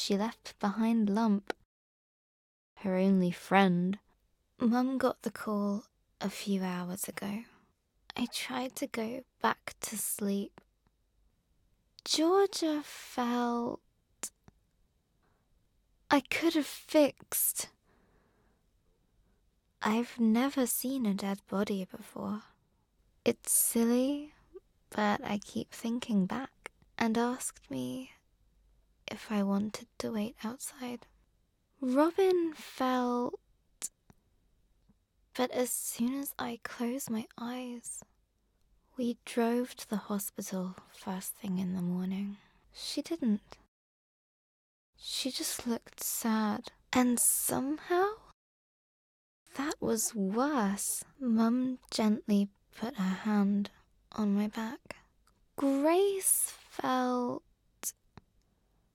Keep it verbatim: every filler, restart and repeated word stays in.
she left behind Lump, her only friend. Mum got the call a few hours ago. I tried to go back to sleep. Georgia felt I could have fixed. I've never seen a dead body before. It's silly, but I keep thinking back and asked me if I wanted to wait outside. Robin felt... But as soon as I closed my eyes, we drove to the hospital first thing in the morning. She didn't. She just looked sad. And somehow, that was worse. Mum gently put her hand on my back. Grace felt